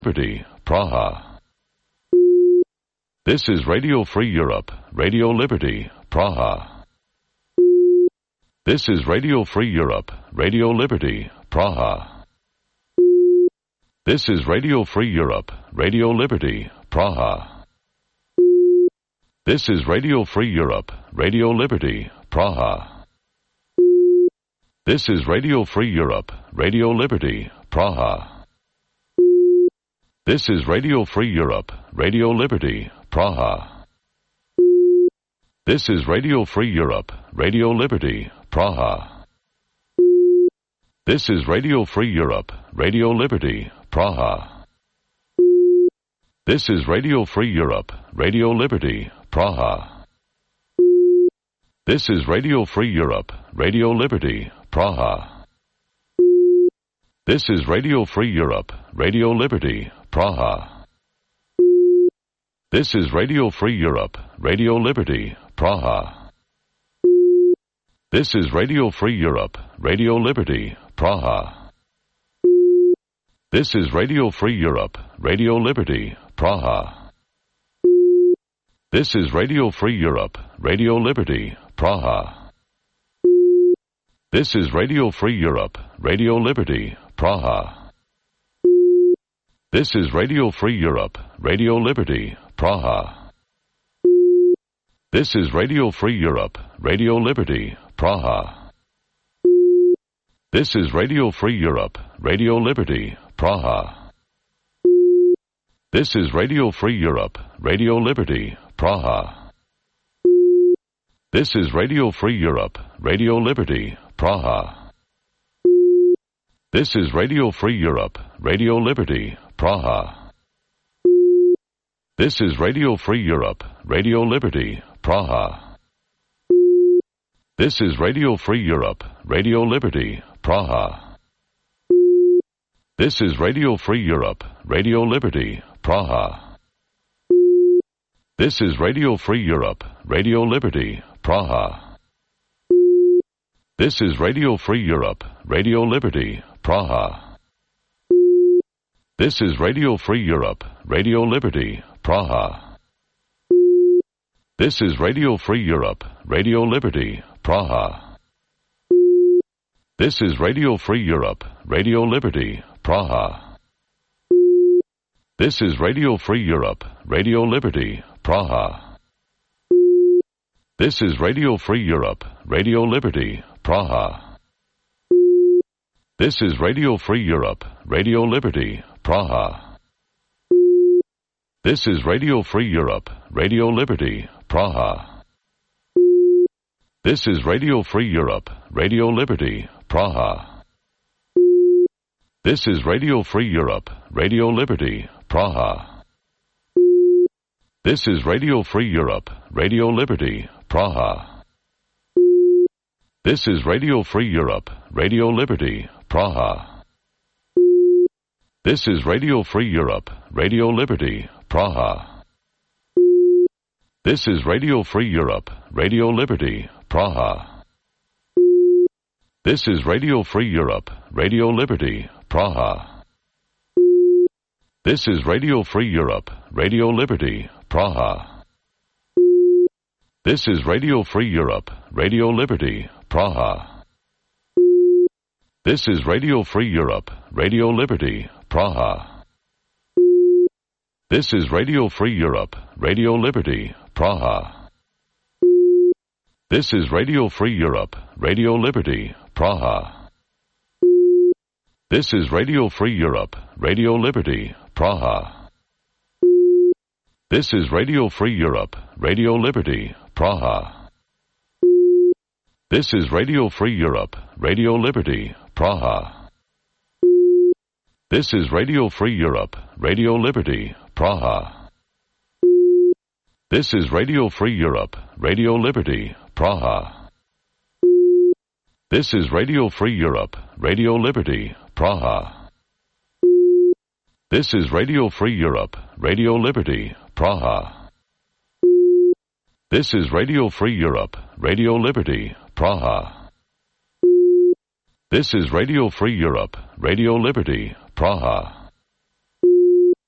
Liberty, Praha. This is Radio Free Europe, Radio Liberty, Praha. This is Radio Free Europe, Radio Liberty, Praha. This is Radio Free Europe, Radio Liberty, Praha. This is Radio Free Europe, Radio Liberty, Praha. This is Radio Free Europe, Radio Liberty, Praha. This is Radio Free Europe, Radio Liberty, Praha. This is Radio Free Europe, Radio Liberty, Praha. This is Radio Free Europe, Radio Liberty, Praha. This is Radio Free Europe, Radio Liberty, Praha. This is Radio Free Europe, Radio Liberty, Praha. This is Radio Free Europe, Radio Liberty, Praha. This is Radio Free Europe, Radio Liberty, Praha. This is Radio Free Europe, Radio Liberty, Praha. This is Radio Free Europe, Radio Liberty, Praha. This is Radio Free Europe, Radio Liberty, Praha. This is Radio Free Europe, Radio Liberty, Praha. This is Radio Free Europe, Radio Liberty, Praha. This is Radio Free Europe, Radio Liberty, Praha. This is Radio Free Europe, Radio Liberty, Praha. This is Radio Free Europe, Radio Liberty, Praha. This is Radio Free Europe, Radio Liberty, Praha. This is Radio Free Europe, Radio Liberty, Praha. This is Radio Free Europe, Radio Liberty, Praha. This is Radio Free Europe, Radio Liberty, Praha. This is Radio Free Europe, Radio Liberty, Praha. This is Radio Free Europe, Radio Liberty, Praha. This is Radio Free Europe, Radio Liberty, Praha. This is Radio Free Europe, Radio Liberty, Praha. This is Radio Free Europe, Radio Liberty, Praha. This is Radio Free Europe, Radio Liberty, Praha. This is Radio Free Europe, Radio Liberty, Praha. This is Radio Free Europe, Radio Liberty, Praha. This is Radio Free Europe, Radio Liberty, Praha. This is Radio Free Europe, Radio Liberty, Praha. This is Radio Free Europe, Radio Liberty, Praha. This is Radio Free Europe, Radio Liberty, Praha. This is Radio Free Europe, Radio Liberty, Praha. This is Radio Free Europe, Radio Liberty, Praha. This is Radio Free Europe, Radio Liberty, Praha. This is Radio Free Europe, Radio Liberty, Praha. This is Radio Free Europe, Radio Liberty, Praha. This is Radio Free Europe, Radio Liberty, Praha. This is Radio Free Europe, Radio Liberty, Praha. This is Radio Free Europe, Radio Liberty, Praha. This is Radio Free Europe, Radio Liberty, Praha. This is Radio Free Europe, Radio Liberty, Praha. This is Radio Free Europe, Radio Liberty, Praha. This is Radio Free Europe, Radio Liberty, Praha. This is Radio Free Europe, Radio Liberty, Praha. This is Radio Free Europe, Radio Liberty, Praha. This is Radio Free Europe, Radio Liberty, Praha. This is Radio Free Europe, Radio Liberty, Praha. This is Radio Free Europe, Radio Liberty, Praha. This is Radio Free Europe, Radio Liberty, Praha. This is Radio Free Europe, Radio Liberty, Praha.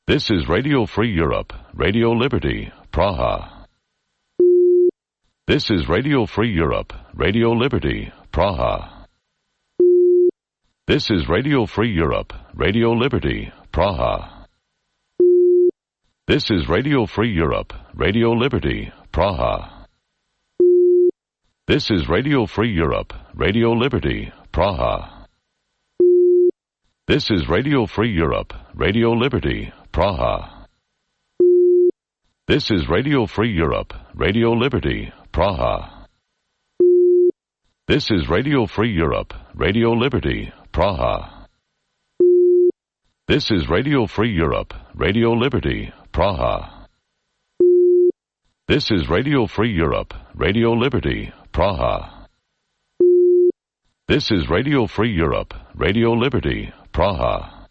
This is Radio Free Europe, Radio Liberty, Praha. This is Radio Free Europe, Radio Liberty, Praha. This is Radio Free Europe, Radio Liberty, Praha. This is Radio Free Europe, Radio Liberty, Praha. This is Radio Free Europe, Radio Liberty, Praha. This is Radio Free Europe, Radio Liberty, Praha. This is Radio Free Europe, Radio Liberty, Praha. This is Radio Free Europe, Radio Liberty, Praha. This is Radio Free Europe, Radio Liberty, Praha. This is Radio Free Europe, Radio Liberty, Praha. This is Radio Free Europe, Radio Liberty, Praha.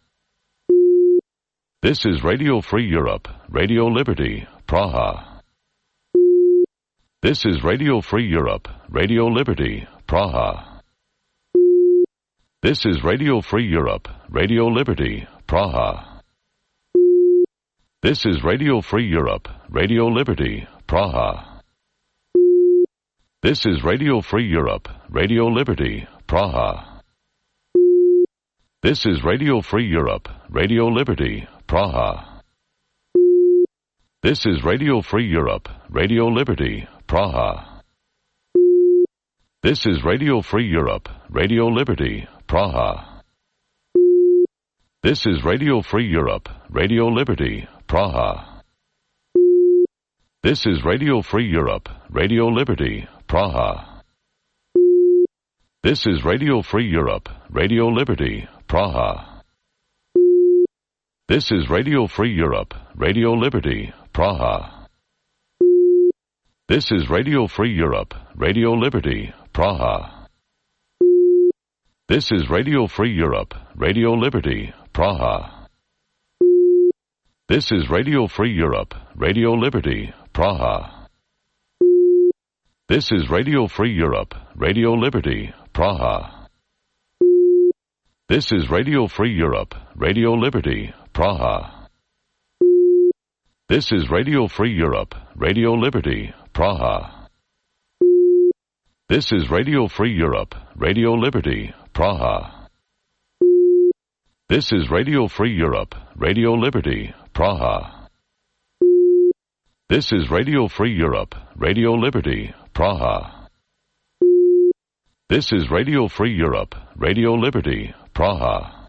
This is Radio Free Europe, Radio Liberty, Praha. This is Radio Free Europe, Radio Liberty, Praha. This is Radio Free Europe, Radio Liberty, Praha. This is Radio Free Europe, Radio Liberty, Praha. This is Radio Free Europe, Radio Liberty, Praha. This is Radio Free Europe, Radio Liberty, Praha. This is Radio Free Europe, Radio Liberty, Praha. This is Radio Free Europe, Radio Liberty, Praha. This is Radio Free Europe, Radio Liberty, Praha. This is Radio Free Europe, Radio Liberty, Praha. This is Radio Free Europe, Radio Liberty, Praha. This is Radio Free Europe, Radio Liberty, Praha. This is Radio Free Europe, Radio Liberty, Praha. This is Radio Free Europe, Radio Liberty, Praha. This is Radio Free Europe, Radio Liberty, Praha. This is Radio Free Europe, Radio Liberty, Praha. This is Radio Free Europe, Radio Liberty, Praha. This is Radio Free Europe, Radio Liberty, Praha. This is Radio Free Europe, Radio Liberty, Praha. This is Radio Free Europe, Radio Liberty, Praha. This is Radio Free Europe, Radio Liberty, Praha. This is Radio Free Europe, Radio Liberty, Praha.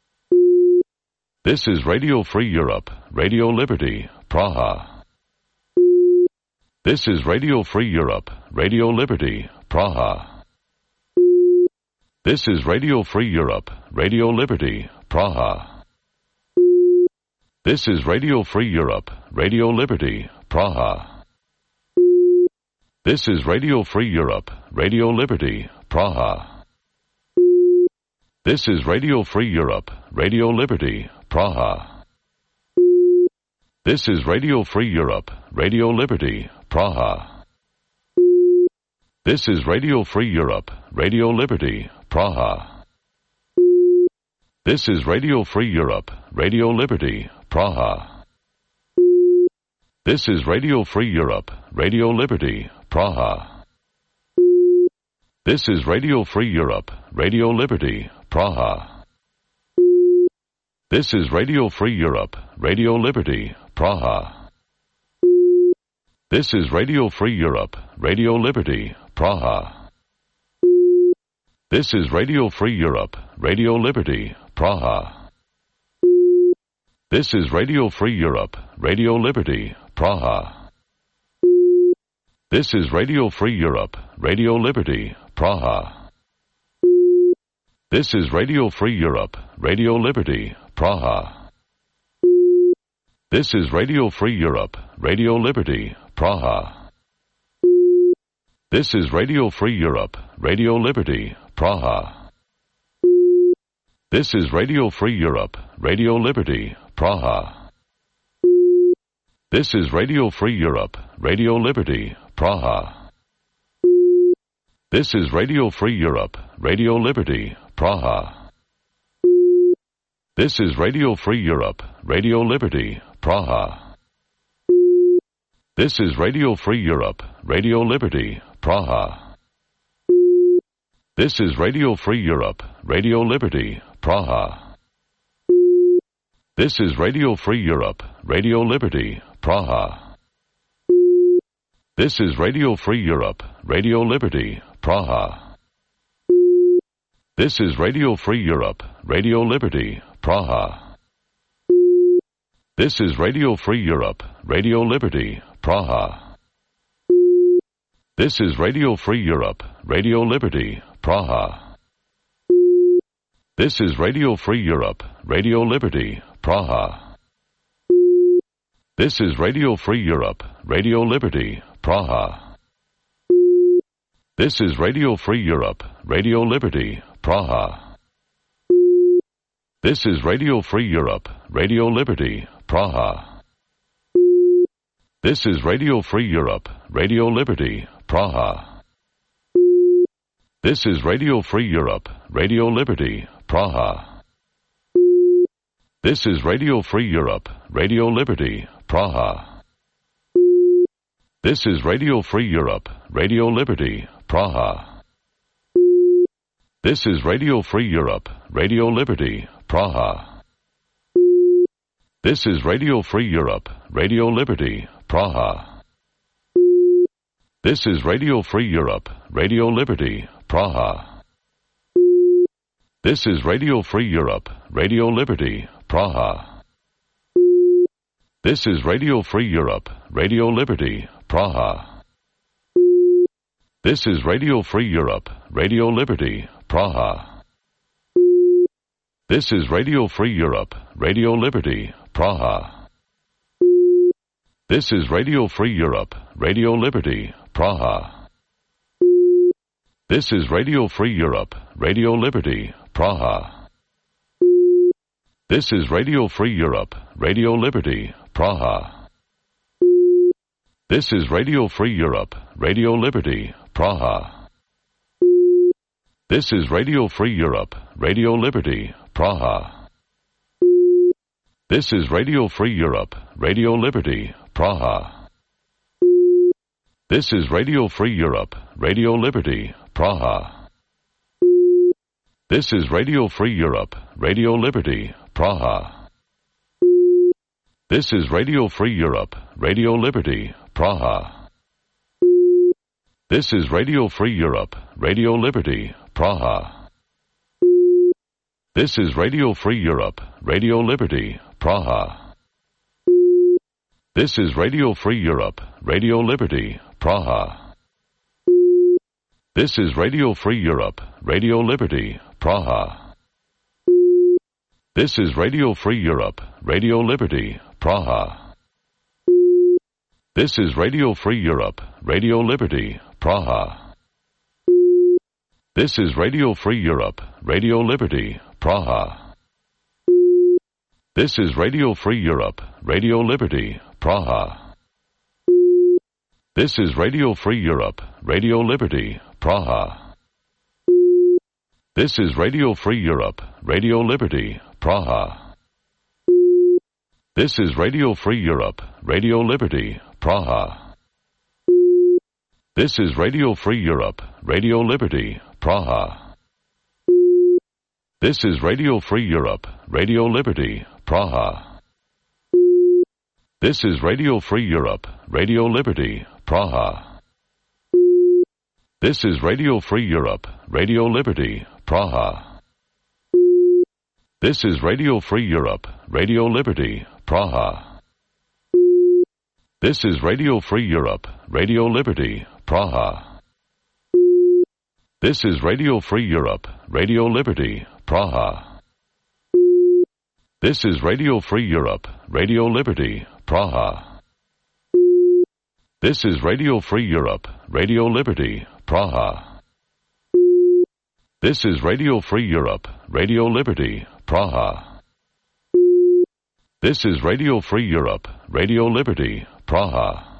This is Radio Free Europe, Radio Liberty, Praha. This is Radio Free Europe, Radio Liberty, Praha. This is Radio Free Europe, Radio Liberty, Praha. This is Radio Free Europe, Radio Liberty, Praha. This is Radio Free Europe, Radio Liberty, Praha. This is Radio Free Europe, Radio Liberty, Praha. This is Radio Free Europe, Radio Liberty, Praha. This is Radio Free Europe, Radio Liberty, Praha. This is Radio Free Europe, Radio Liberty, Praha. This is Radio Free Europe, Radio Liberty, Praha. This is Radio Free Europe, Radio Liberty, Praha. This is Radio Free Europe, Radio Liberty, Praha. This is Radio Free Europe, Radio Liberty, Praha. This is Radio Free Europe, Radio Liberty, Praha. This is Radio Free Europe, Radio Liberty, Praha. This is Radio Free Europe, Radio Liberty, Praha. This is Radio Free Europe, Radio Liberty, Praha. This is Radio Free Europe, Radio Liberty, Praha. This is Radio Free Europe, Radio Liberty, Praha. This is Radio Free Europe, Radio Liberty, Praha. This is Radio Free Europe, Radio Liberty, Praha. This is Radio Free Europe, Radio Liberty, Praha. This is Radio Free Europe, Radio Liberty, Praha. This is Radio Free Europe, Radio Liberty, Praha. This is Radio Free Europe, Radio Liberty, Praha. This is Radio Free Europe, Radio Liberty, Praha. This is Radio Free Europe, Radio Liberty, Praha. This is Radio Free Europe, Radio Liberty, Praha. This is Radio Free Europe, Radio Liberty, Praha. This is Radio Free Europe, Radio Liberty, Praha. This is Radio Free Europe, Radio Liberty, Praha. This is Radio Free Europe, Radio Liberty, Praha. This is Radio Free Europe, Radio Liberty, Praha. This is Radio Free Europe, Radio Liberty, Praha. This is Radio Free Europe, Radio Liberty, Praha. This is Radio Free Europe, Radio Liberty, Praha. This is Radio Free Europe, Radio Liberty, Praha. This is Radio Free Europe, Radio Liberty, Praha. This is Radio Free Europe, Radio Liberty, Praha. This is Radio Free Europe, Radio Liberty, Praha. This is Radio Free Europe, Radio Liberty, Praha. This is Radio Free Europe, Radio Liberty, Praha. This is Radio Free Europe, Radio Liberty, Praha. This is Radio Free Europe, Radio Liberty, Praha. This is Radio Free Europe, Radio Liberty, Praha. This is Radio Free Europe, Radio Liberty, Praha. This is Radio Free Europe, Radio Liberty, Praha. This is Radio Free Europe, Radio Liberty, Praha. This is Radio Free Europe, Radio Liberty, Praha. This is Radio Free Europe, Radio Liberty, Praha. This is Radio Free Europe, Radio Liberty, Praha. This is Radio Free Europe, Radio Liberty, Praha. This is Radio Free Europe, Radio Liberty, Praha. This is Radio Free Europe, Radio Liberty, Praha. This is Radio Free Europe, Radio Liberty, Praha. This is Radio Free Europe, Radio Liberty, Praha. This is Radio Free Europe, Radio Liberty, Praha. This is Radio Free Europe, Radio Liberty, Praha. This is Radio Free Europe, Radio Liberty, Praha. This is Radio Free Europe, Radio Liberty, Praha. This is Radio Free Europe, Radio Liberty, Praha. This is Radio Free Europe, Radio Liberty, Praha. This is Radio Free Europe, Radio Liberty, Praha. This is Radio Free Europe, Radio Liberty, Praha. This is Radio Free Europe, Radio Liberty, Praha. This is Radio Free Europe, Radio Liberty, Praha. This is Radio Free Europe, Radio Liberty, Praha. This is Radio Free Europe, Radio Liberty, Praha. This is Radio Free Europe, Radio Liberty, Praha. This is Radio Free Europe, Radio Liberty, Praha. This is Radio Free Europe, Radio Liberty, Praha. This is Radio Free Europe, Radio Liberty, Praha. This is Radio Free Europe, Radio Liberty, Praha. This is Radio Free Europe, Radio Liberty, Praha. This is Radio Free Europe, Radio Liberty, Praha. This is Radio Free Europe, Radio Liberty, Praha.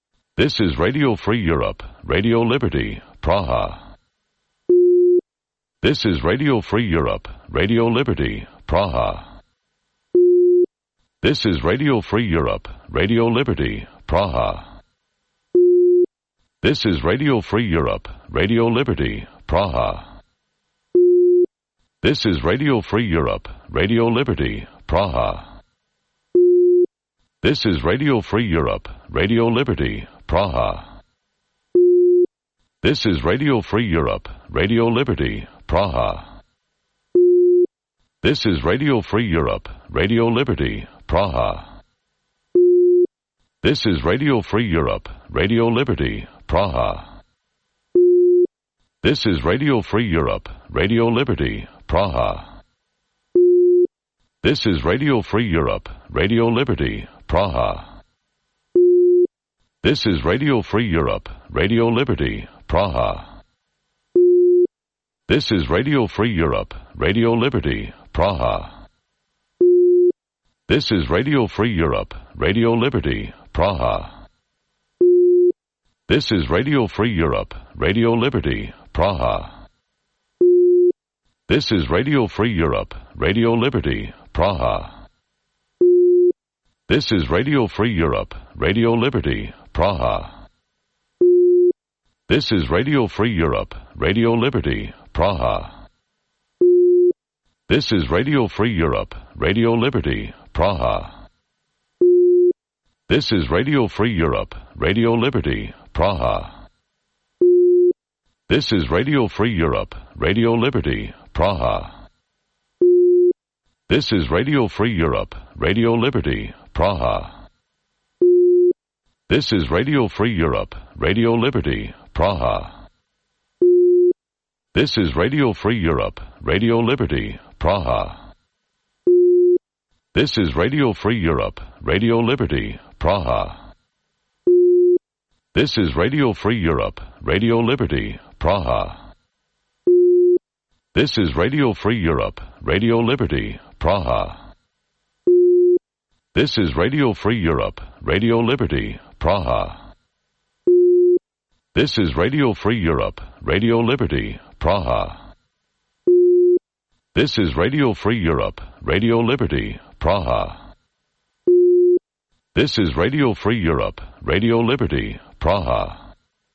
This is Radio Free Europe, Radio Liberty, Praha. This is Radio Free Europe, Radio Liberty, Praha. This is Radio Free Europe, Radio Liberty, Praha. This is Radio Free Europe, Radio Liberty, Praha. This is Radio Free Europe, Radio Liberty, Praha. This is Radio Free Europe, Radio Liberty, Praha. This is Radio Free Europe, Radio Liberty, Praha. This is Radio Free Europe, Radio Liberty, Praha. This is Radio Free Europe, Radio Liberty, Praha. This is Radio Free Europe, Radio Liberty, Praha. This is Radio Free Europe, Radio Liberty, Praha. This is Radio Free Europe, Radio Liberty, Praha. This is Radio Free Europe, Radio Liberty, Praha. This is Radio Free Europe, Radio Liberty, Praha. This is Radio Free Europe, Radio Liberty, Praha. This is Radio Free Europe, Radio Liberty, Praha. This is Radio Free Europe, Radio Liberty, Praha. This is Radio Free Europe, Radio Liberty, Praha. This is Radio Free Europe, Radio Liberty, Praha. This is Radio Free Europe, Radio Liberty, Praha. This is Radio Free Europe, Radio Liberty, Praha. This is Radio Free Europe, Radio Liberty, Praha. This is Radio Free Europe, Radio Liberty, Praha. This is Radio Free Europe, Radio Liberty, Praha. This is Radio Free Europe, Radio Liberty, Praha. This is Radio Free Europe, Radio Liberty, Praha. This is Radio Free Europe, Radio Liberty, Praha. This is Radio Free Europe, Radio Liberty, Praha. This is Radio Free Europe, Radio Liberty, Praha. This is Radio Free Europe, Radio Liberty, Praha. This is Radio Free Europe, Radio Liberty, Praha.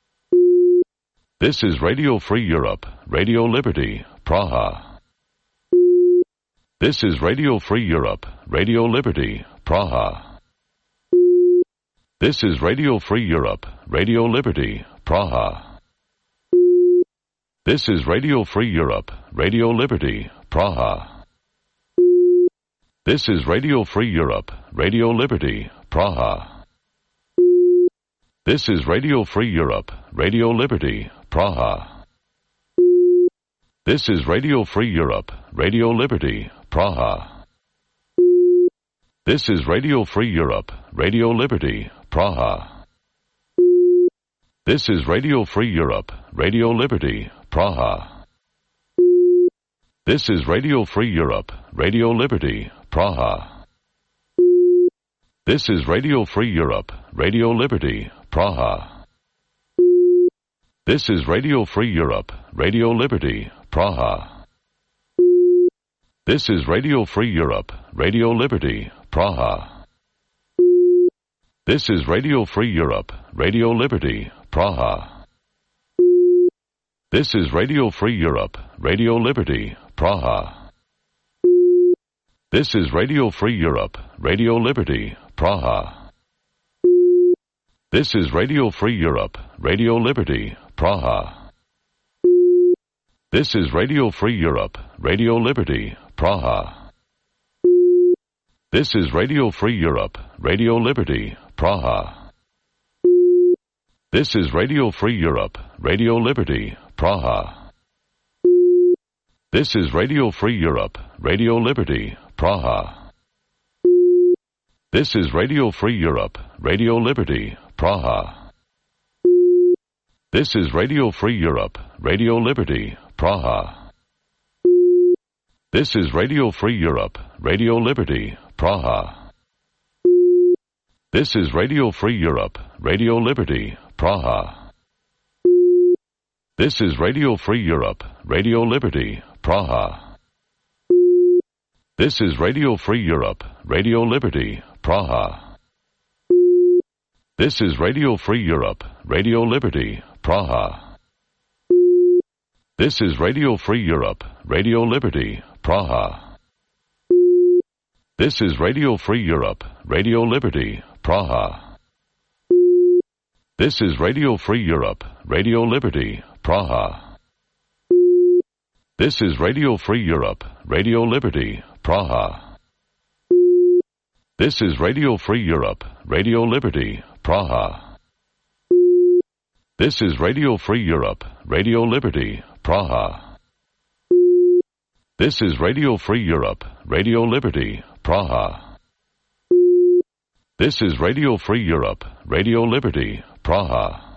This is Radio Free Europe, Radio Liberty, Praha. This is Radio Free Europe, Radio Liberty, Praha. This is Radio Free Europe, Radio Liberty, Praha. This is Radio Free Europe, Radio Liberty, Praha. This is Radio Free Europe, Radio Liberty, Praha. This is Radio Free Europe, Radio Liberty, Praha. This is Radio Free Europe, Radio Liberty, Praha. This is Radio Free Europe, Radio Liberty, Praha. This is Radio Free Europe, Radio Liberty, Praha. This is Radio Free Europe, Radio Liberty, Praha. This is Radio Free Europe, Radio Liberty, Praha. This is Radio Free Europe, Radio Liberty, Praha. This is Radio Free Europe, Radio Liberty, Praha. This is Radio Free Europe, Radio Liberty, Praha. This is Radio Free Europe, Radio Liberty, Praha. This is Radio Free Europe, Radio Liberty, Praha. This is Radio Free Europe, Radio Liberty, Praha. This is Radio Free Europe, Radio Liberty, Praha. This is Radio Free Europe, Radio Liberty, Praha. This is Radio Free Europe, Radio Liberty, Praha. This is Radio Free Europe, Radio Liberty, Praha. This is Radio Free Europe, Radio Liberty, Praha. This is Radio Free Europe, Radio Liberty, Praha. This is Radio Free Europe, Radio Liberty, Praha. This is Radio Free Europe, Radio Liberty, Praha. This is Radio Free Europe, Radio Liberty, Praha. This is Radio Free Europe, Radio Liberty, Praha. This is Radio Free Europe, Radio Liberty, Praha. This is Radio Free Europe, Radio Liberty, Praha. This is Radio Free Europe, Radio Liberty, Praha. This is Radio Free Europe, Radio Liberty, Praha. This is Radio Free Europe, Radio Liberty, Praha. This is Radio Free Europe, Radio Liberty, Praha. This is Radio Free Europe, Radio Liberty, Praha. This is Radio Free Europe, Radio Liberty, Praha. This is Radio Free Europe, Radio Liberty, Praha.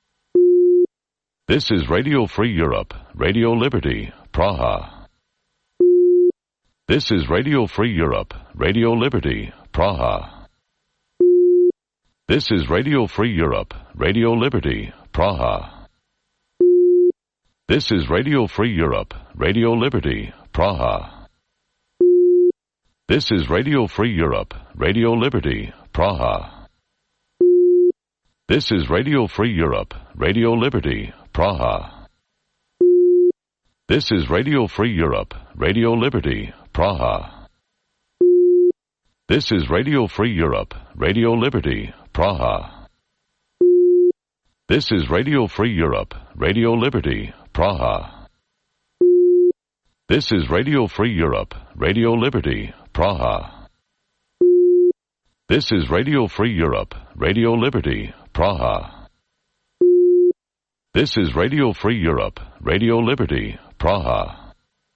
This is Radio Free Europe, Radio Liberty, Praha. This is Radio Free Europe, Radio Liberty, Praha. This is Radio Free Europe, Radio Liberty, Praha. This is Radio Free Europe, Radio Liberty, Praha. This is Radio Free Europe, Radio Liberty, Praha. This is Radio Free Europe, Radio Liberty, Praha. This is Radio Free Europe, Radio Liberty, Praha. This is Radio Free Europe, Radio Liberty, Praha. This is Radio Free Europe, Radio Liberty, Praha. This is Radio Free Europe, Radio Liberty, Praha. This is Radio Free Europe, Radio Liberty, Praha. This is Radio Free Europe, Radio Liberty, Praha.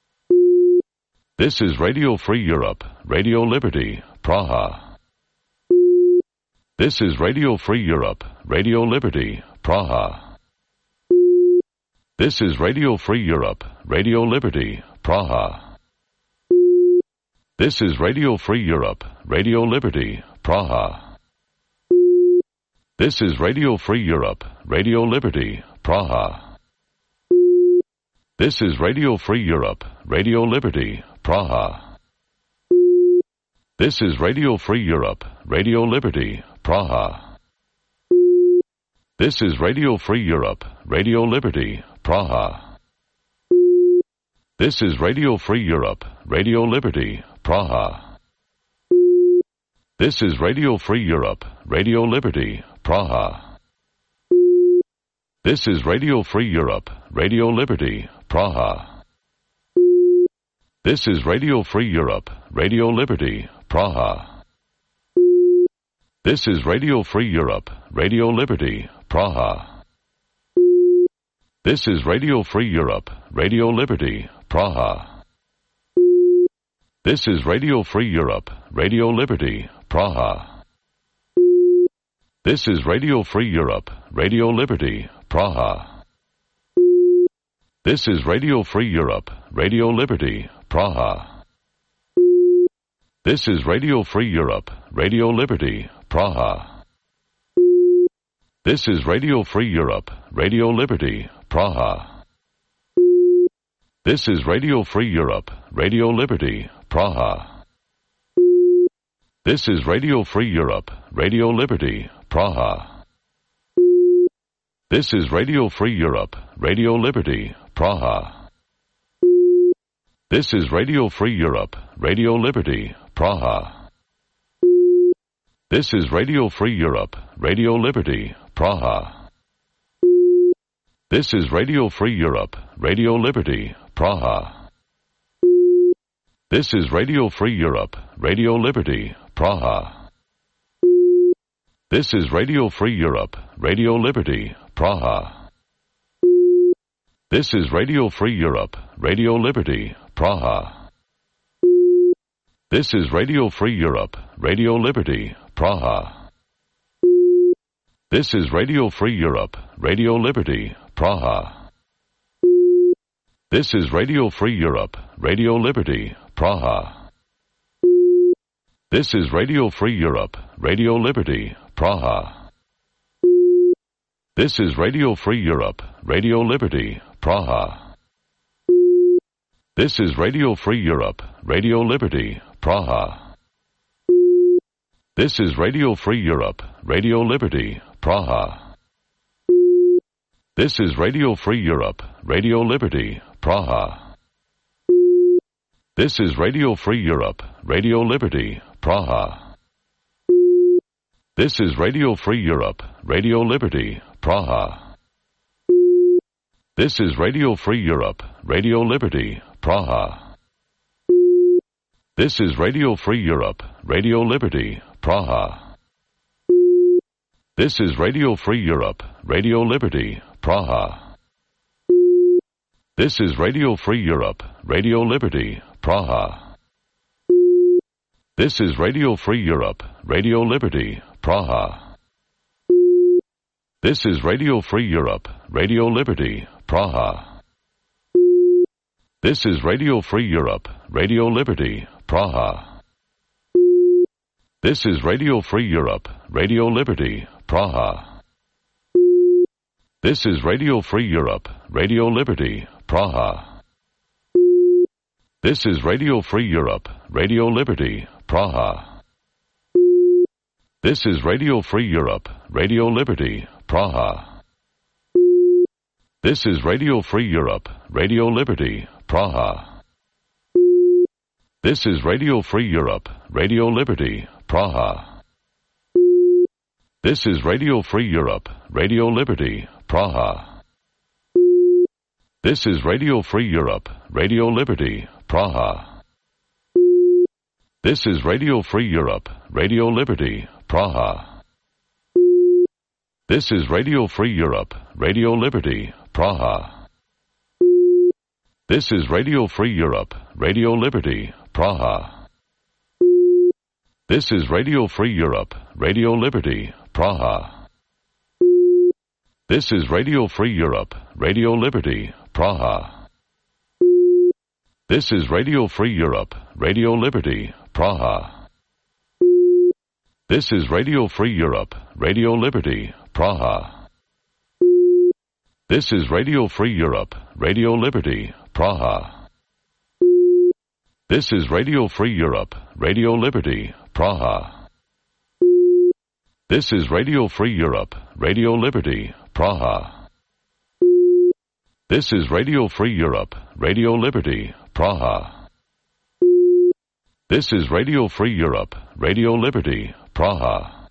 This is Radio Free Europe, Radio Liberty, Praha. This is Radio Free Europe, Radio Liberty, Praha. This is Radio Free Europe, Radio Liberty, Praha. This is Radio Free Europe, Radio Liberty, Praha. This is Radio Free Europe, Radio Liberty, Praha. This is Radio Free Europe, Radio Liberty, Praha. This is Radio Free Europe, Radio Liberty, Praha. This is Radio Free Europe, Radio Liberty, Praha. This is Radio Free Europe, Radio Liberty, Praha. This is Radio Free Europe, Radio Liberty, Praha. This is Radio Free Europe, Radio Liberty, Praha. This is Radio Free Europe, Radio Liberty, Praha. This is Radio Free Europe, Radio Liberty, Praha. This is Radio Free Europe, Radio Liberty, Praha. This is Radio Free Europe, Radio Liberty, Praha. This is Radio Free Europe, Radio Liberty, Praha. This is Radio Free Europe, Radio Liberty, Praha. This is Radio Free Europe, Radio Liberty, Praha. This is Radio Free Europe, Radio Liberty, Praha. This is Radio Free Europe, Radio Liberty, Praha. This is Radio Free Europe, Radio Liberty, Praha. This is Radio Free Europe, Radio Liberty, Praha. This is Radio Free Europe, Radio Liberty, Praha. This is Radio Free Europe, Radio Liberty, Praha. This is Radio Free Europe, Radio Liberty, Praha. This is Radio Free Europe, Radio Liberty, Praha. This is Radio Free Europe, Radio Liberty, Praha. This is Radio Free Europe, Radio Liberty, Praha. This is Radio Free Europe, Radio Liberty, Praha. This is Radio Free Europe, Radio Liberty, Praha. This is Radio Free Europe, Radio Liberty, Praha. This is Radio Free Europe, Radio Liberty, Praha. This is Radio Free Europe, Radio Liberty, Praha. This is Radio Free Europe, Radio Liberty, Praha. This is Radio Free Europe, Radio Liberty, Praha. This is Radio Free Europe, Radio Liberty, Praha. This is Radio Free Europe, Radio Liberty, Praha. This is Radio Free Europe, Radio Liberty, Praha. This is Radio Free Europe, Radio Liberty, Praha. This is Radio Free Europe, Radio Liberty, Praha. This is Radio Free Europe, Radio Liberty, Praha. This is Radio Free Europe, Radio Liberty, Praha. This is Radio Free Europe, Radio Liberty, Praha. This is Radio Free Europe, Radio Liberty, Praha. This is Radio Free Europe, Radio Liberty, Praha. This is Radio Free Europe, Radio Liberty, Praha. This is Radio Free Europe, Radio Liberty, Praha. This is Radio Free Europe, Radio Liberty, Praha. This is Radio Free Europe, Radio Liberty, Praha. This is Radio Free Europe, Radio Liberty, Praha. This is Radio Free Europe, Radio Liberty, Praha. This is Radio Free Europe, Radio Liberty, Praha. This is Radio Free Europe, Radio Liberty, Praha. This is Radio Free Europe, Radio Liberty, Praha. This is Radio Free Europe, Radio Liberty, Praha. This is Radio Free Europe, Radio Liberty, Praha. This is Radio Free Europe, Radio Liberty, Praha. This is Radio Free Europe, Radio Liberty, Praha. This is Radio Free Europe, Radio Liberty, Praha. This is Radio Free Europe, Radio Liberty, Praha. This is Radio Free Europe, Radio Liberty, Praha. This is Radio Free Europe, Radio Liberty, Praha. This is Radio Free Europe, Radio Liberty, Praha. This is Radio Free Europe, Radio Liberty, Praha. This is Radio Free Europe, Radio Liberty, Praha.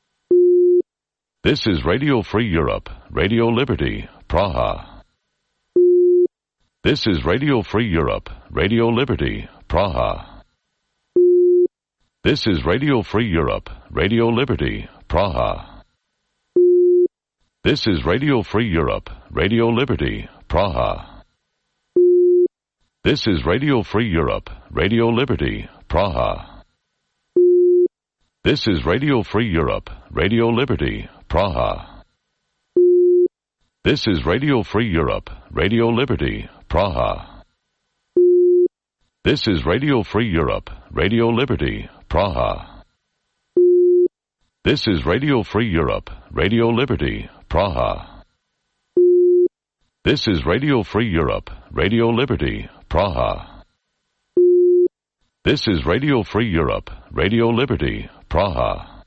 This is Radio Free Europe, Radio Liberty, Praha. This is Radio Free Europe, Radio Liberty, Praha. This is Radio Free Europe, Radio Liberty, Praha. This is Radio Free Europe, Radio Liberty, Praha. This is Radio Free Europe, Radio Liberty, Praha. This is Radio Free Europe, Radio Liberty, Praha. This is Radio Free Europe, Radio Liberty, Praha. This is Radio Free Europe, Radio Liberty, Praha. This is Radio Free Europe, Radio Liberty, Praha. This is Radio Free Europe, Radio Liberty, Praha. This is Radio Free Europe, Radio Liberty, Praha.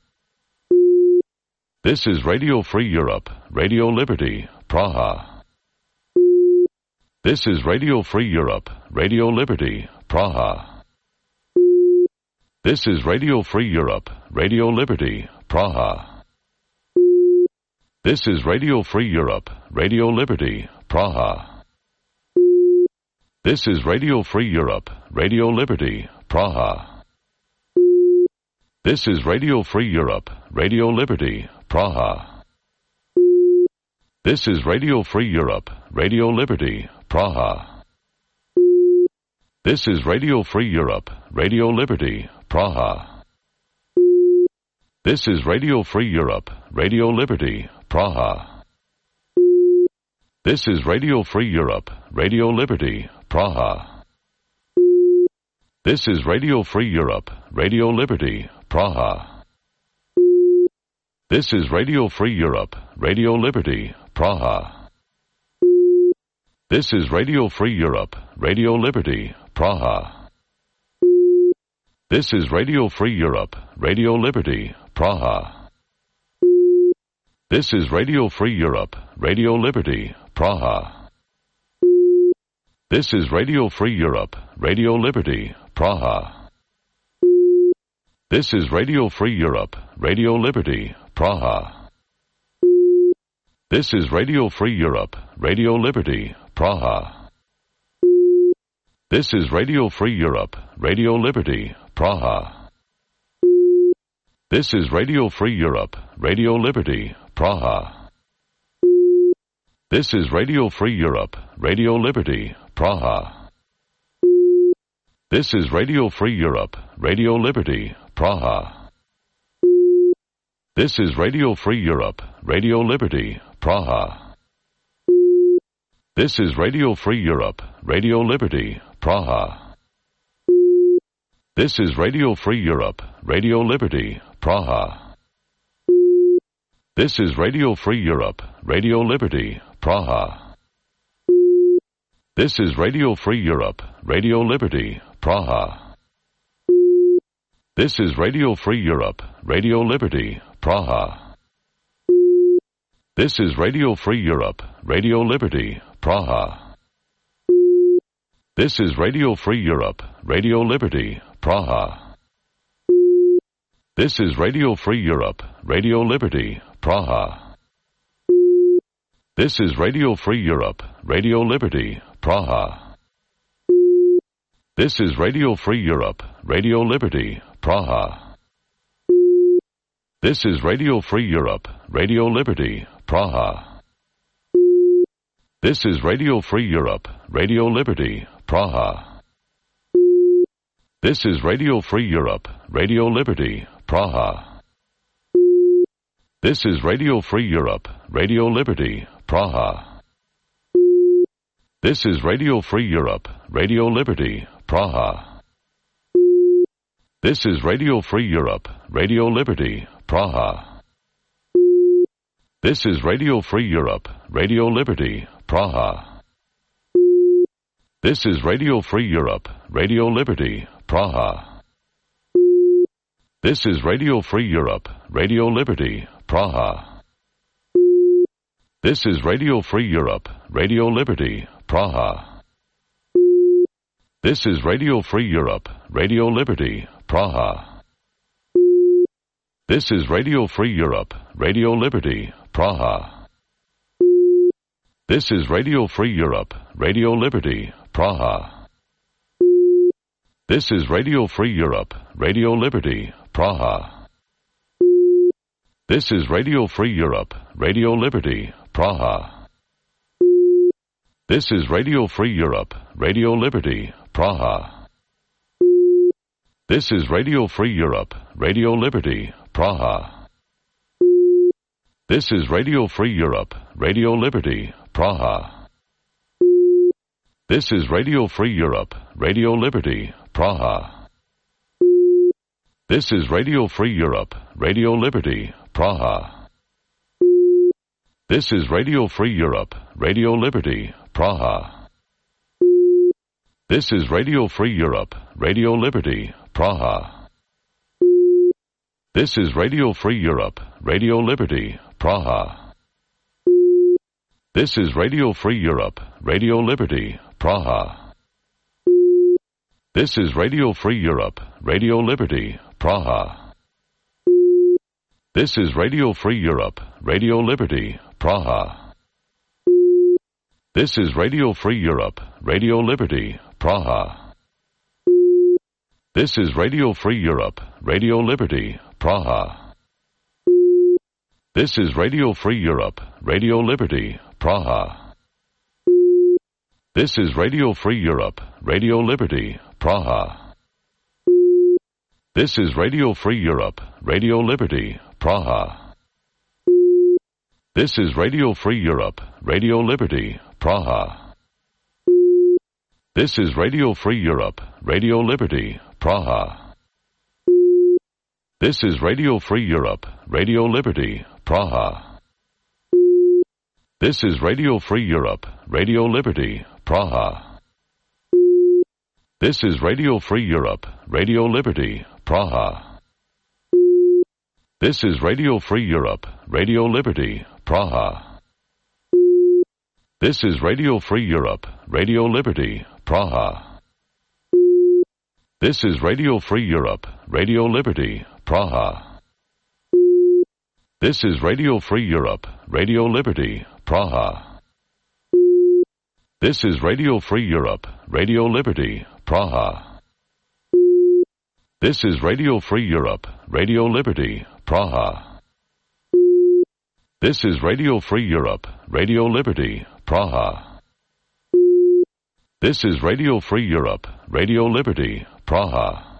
This is Radio Free Europe, Radio Liberty, Praha. This is Radio Free Europe, Radio Liberty, Praha. This is Radio Free Europe, Radio Liberty, Praha. This is Radio Free Europe, Radio Liberty, Praha. This is Radio Free Europe, Radio Liberty, Praha. This is Radio Free Europe, Radio Liberty, Praha. This is Radio Free Europe, Radio Liberty, Praha. This is Radio Free Europe, Radio Liberty, Praha. This is Radio Free Europe, Radio Liberty, Praha. This is Radio Free Europe, Radio Liberty, Praha. This is Radio Free Europe, Radio Liberty, Praha. This is Radio Free Europe, Radio Liberty, Praha. This is Radio Free Europe, Radio Liberty, Praha. This is Radio Free Europe, Radio Liberty, Praha. This is Radio Free Europe, Radio Liberty, Praha. This is Radio Free Europe, Radio Liberty, Praha. This is Radio Free Europe, Radio Liberty, Praha. This is Radio Free Europe, Radio Liberty, Praha. This is Radio Free Europe, Radio Liberty, Praha. This is Radio Free Europe, Radio Liberty, Praha. This is Radio Free Europe, Radio Liberty, Praha. This is Radio Free Europe, Radio Liberty, Praha. This is Radio Free Europe, Radio Liberty, Praha. This is Radio Free Europe, Radio Liberty, Praha. This is Radio Free Europe, Radio Liberty, Praha. This is Radio Free Europe, Radio Liberty, Praha. This is Radio Free Europe, Radio Liberty, Praha. This is Radio Free Europe, Radio Liberty, Praha. This is Radio Free Europe, Radio Liberty, Praha. This is Radio Free Europe, Radio Liberty, Praha. This is Radio Free Europe, Radio Liberty, Praha. This is Radio Free Europe, Radio Liberty, Praha. This is Radio Free Europe, Radio Liberty, Praha. This is Radio Free Europe, Radio Liberty, Praha. This is Radio Free Europe, Radio Liberty, Praha. This is Radio Free Europe, Radio Liberty, Praha. This is Radio Free Europe, Radio Liberty, Praha. This is Radio Free Europe, Radio Liberty, Praha. This is Radio Free Europe, Radio Liberty, Praha. This is Radio Free Europe, Radio Liberty, Praha. This is Radio Free Europe, Radio Liberty, Praha. This is Radio Free Europe, Radio Liberty, Praha. This is Radio Free Europe, Radio Liberty, Praha. This is Radio Free Europe, Radio Liberty, Praha. This is Radio Free Europe, Radio Liberty, Praha. This is Radio Free Europe, Radio Liberty, Praha. This is Radio Free Europe, Radio Liberty, Praha. This is Radio Free Europe, Radio Liberty, Praha. This is Radio Free Europe, Radio Liberty, Praha. This is Radio Free Europe, Radio Liberty, Praha. This is Radio Free Europe, Radio Liberty, Praha. This is Radio Free Europe, Radio Liberty, Praha. This is Radio Free Europe, Radio Liberty, Praha. This is Radio Free Europe, Radio Liberty, Praha. This is Radio Free Europe, Radio Liberty, Praha. This is Radio Free Europe, Radio Liberty, Praha. This is Radio Free Europe, Radio Liberty, Praha. This is Radio Free Europe, Radio Liberty, Praha. This is Radio Free Europe, Radio Liberty, Praha. This is Radio Free Europe, Radio Liberty, Praha. This is Radio Free Europe, Radio Liberty, Praha. This is Radio Free Europe, Radio Liberty, Praha. This is Radio Free Europe, Radio Liberty, Praha. This is Radio Free Europe, Radio Liberty, Praha. This is Radio Free Europe, Radio Liberty, Praha. This is Radio Free Europe, Radio Liberty, Praha. This is Radio Free Europe, Radio Liberty, Praha. This is Radio Free Europe, Radio Liberty, Praha. This is Radio Free Europe, Radio Liberty, Praha. This is Radio Free Europe, Radio Liberty, Praha. This is Radio Free Europe, Radio Liberty, Praha. This is Radio Free Europe, Radio Liberty, Praha. This is Radio Free Europe, Radio Liberty, Praha. This is Radio Free Europe, Radio Liberty, Praha. This is Radio Free Europe, Radio Liberty, Praha. This is Radio Free Europe, Radio Liberty, Praha. This is Radio Free Europe, Radio Liberty, Praha.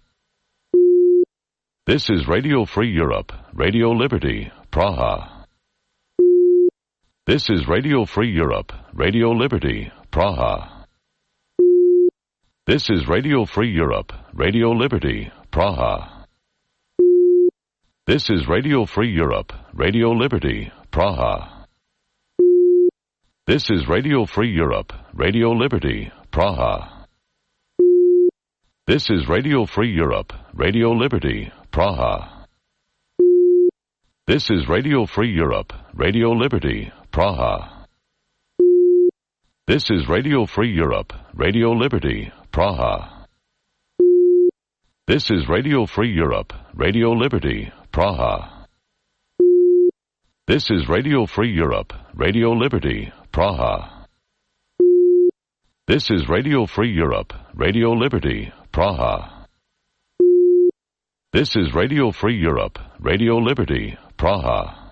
This is Radio Free Europe, Radio Liberty, Praha. This is Radio Free Europe, Radio Liberty, Praha. This is Radio Free Europe, Radio Liberty, Praha. This is Radio Free Europe, Radio Liberty, Praha. This is Radio Free Europe, Radio Liberty, Praha. This is Radio Free Europe, Radio Liberty, Praha. This is Radio Free Europe, Radio Liberty, Praha. This is Radio Free Europe, Radio Liberty, Praha. This is Radio Free Europe, Radio Liberty, Praha. This is Radio Free Europe, Radio Liberty, Praha. This is Radio Free Europe, Radio Liberty, Praha. This is Radio Free Europe, Radio Liberty, Praha.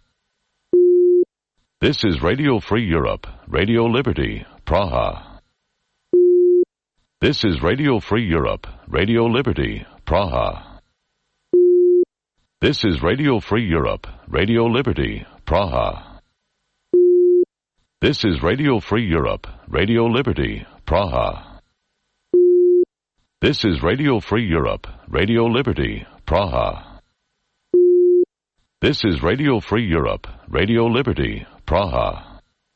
This is Radio Free Europe, Radio Liberty, Praha. This is Radio Free Europe, Radio Liberty, Praha. This is Radio Free Europe, Radio Liberty, Praha. This is Radio Free Europe, Radio Liberty, Praha. This is Radio Free Europe, Radio Liberty, Praha. This is Radio Free Europe, Radio Liberty, Praha.